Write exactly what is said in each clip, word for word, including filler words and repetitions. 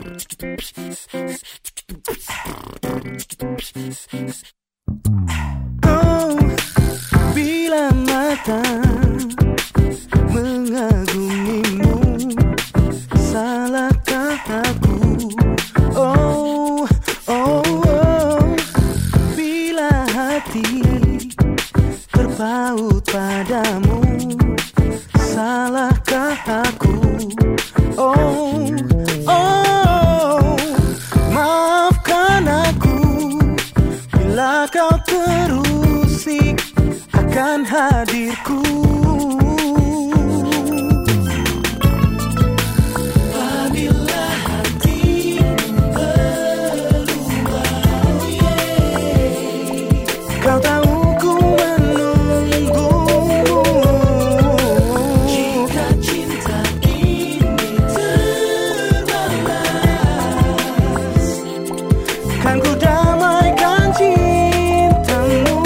Oh, bila mata mengagumimu, salahkah aku? Oh, oh, oh, bila hati terpaut padamu, salahkah aku? Oh, oh, maafkan aku bila kau terusik akan hadirku. Apabila hatimu berubah, kau tahu ku menunggu. Jika cinta ini terbalas, kan ku damaikan cintamu.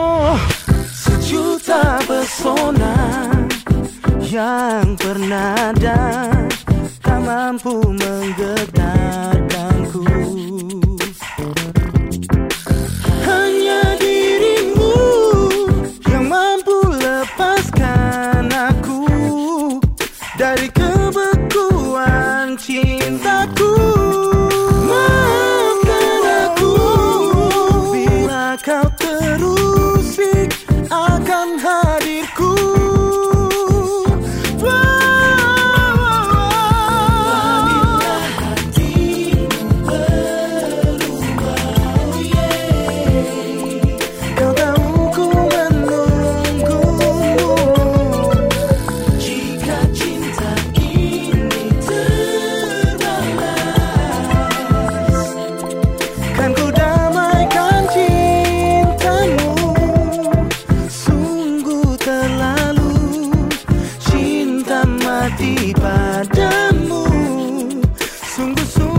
Sejuta pesona yang pernah ada tak mampu menggetarkanku. Hanya dirimu yang mampu lepaskan aku dari kebekuan cintaku. Maafkan aku bila kau terusik akan hadirku. Apabila hatimu berubah, kau tahu ku menunggu. Jika cinta ini terbalas, kan ku damaikan cintamu. Sungguh terlalu cinta mati padamu. Sungguh-sungguh